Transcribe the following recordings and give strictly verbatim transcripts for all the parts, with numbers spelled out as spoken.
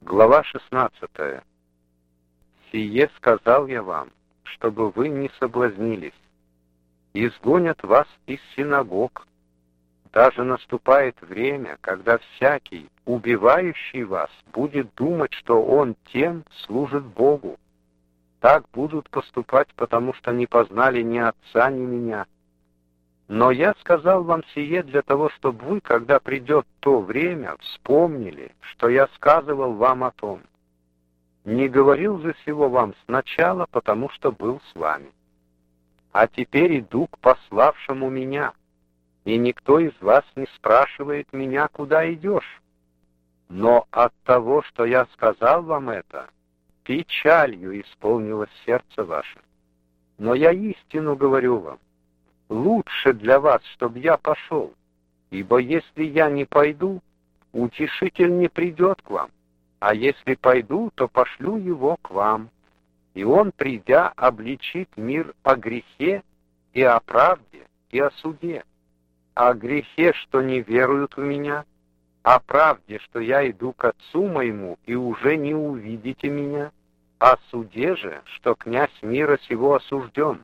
Глава шестнадцатая. «Сие сказал я вам, чтобы вы не соблазнились. Изгонят вас из синагог. Даже наступает время, когда всякий, убивающий вас, будет думать, что он тем служит Богу. Так будут поступать, потому что не познали ни Отца, ни Меня. Но я сказал вам сие для того, чтобы вы, когда придет то время, вспомнили, что я сказывал вам о том. Не говорил же сего вам сначала, потому что был с вами. А теперь иду к пославшему меня, и никто из вас не спрашивает меня, куда идешь. Но от того, что я сказал вам это, печалью исполнилось сердце ваше. Но я истину говорю вам. Лучше для вас, чтобы я пошел, ибо если я не пойду, утешитель не придет к вам, а если пойду, то пошлю его к вам, и он, придя, обличит мир о грехе и о правде и о суде, о грехе, что не веруют в меня, о правде, что я иду к Отцу моему, и уже не увидите меня, о суде же, что князь мира сего осужден.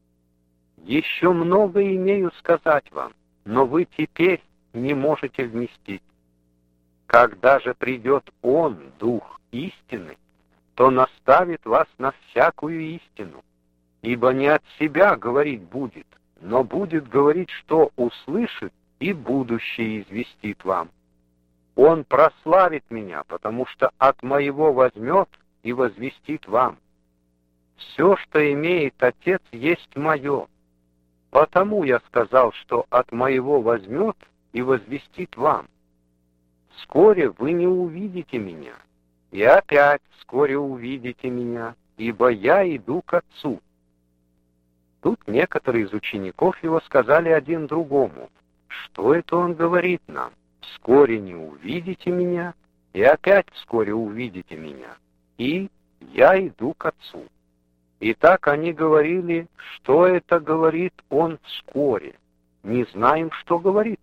Еще много имею сказать вам, но вы теперь не можете вместить. Когда же придет Он, Дух истины, то наставит вас на всякую истину, ибо не от себя говорить будет, но будет говорить, что услышит, и будущее известит вам. Он прославит меня, потому что от моего возьмет и возвестит вам. Все, что имеет Отец, есть мое. Потому я сказал, что от моего возьмет и возвестит вам. Вскоре вы не увидите меня, и опять вскоре увидите меня, ибо я иду к Отцу». Тут некоторые из учеников его сказали один другому: «Что это он говорит нам? Вскоре не увидите меня, и опять вскоре увидите меня, и я иду к Отцу». И так они говорили: «Что это говорит он вскоре? Не знаем, что говорит».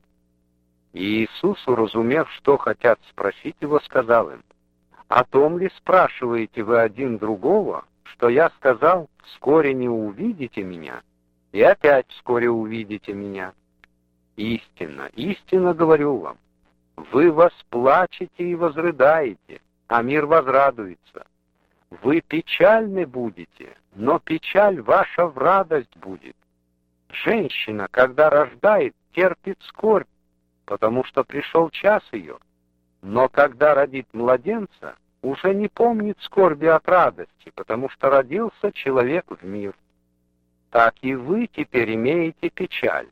И Иисус, уразумев, что хотят спросить его, сказал им: «О том ли спрашиваете вы один другого, что я сказал: вскоре не увидите меня, и опять вскоре увидите меня? Истинно, истинно говорю вам, вы восплачете и возрыдаете, а мир возрадуется. Вы печальны будете, но печаль ваша в радость будет. Женщина, когда рождает, терпит скорбь, потому что пришел час ее. Но когда родит младенца, уже не помнит скорби от радости, потому что родился человек в мир. Так и вы теперь имеете печаль.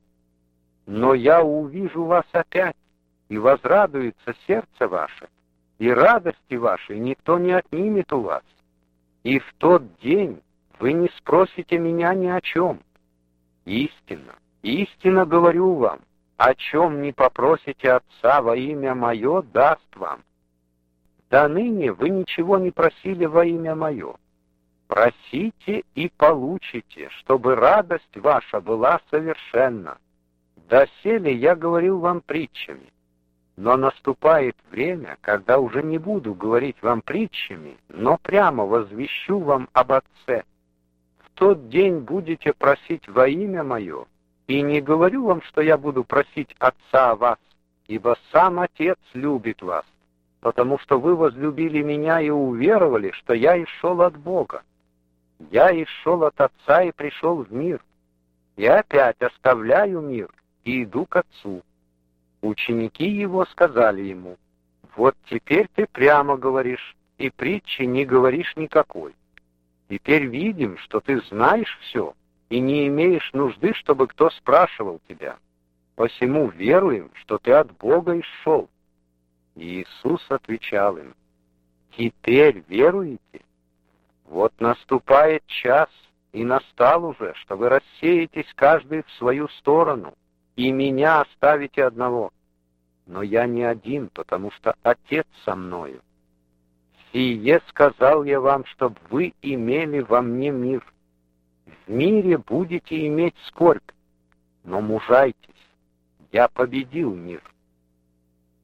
Но я увижу вас опять, и возрадуется сердце ваше, и радости вашей никто не отнимет у вас. И в тот день вы не спросите меня ни о чем. Истинно, истинно говорю вам, о чем не попросите Отца во имя Мое, даст вам. До ныне вы ничего не просили во имя Мое. Просите и получите, чтобы радость ваша была совершенна. Доселе я говорил вам притчами. Но наступает время, когда уже не буду говорить вам притчами, но прямо возвещу вам об Отце. В тот день будете просить во имя Мое, и не говорю вам, что я буду просить Отца о вас, ибо сам Отец любит вас, потому что вы возлюбили Меня и уверовали, что я исшел от Бога. Я исшел от Отца и пришел в мир. И опять оставляю мир и иду к Отцу». Ученики его сказали ему: «Вот теперь ты прямо говоришь, и притчи не говоришь никакой. Теперь видим, что ты знаешь все, и не имеешь нужды, чтобы кто спрашивал тебя. Посему веруем, что ты от Бога исшел». И Иисус отвечал им: «Теперь веруете? Вот наступает час, и настал уже, что вы рассеетесь каждый в свою сторону, и меня оставите одного. Но я не один, потому что Отец со мною. Сие сказал я вам, чтобы вы имели во мне мир. В мире будете иметь скорбь, но мужайтесь, я победил мир».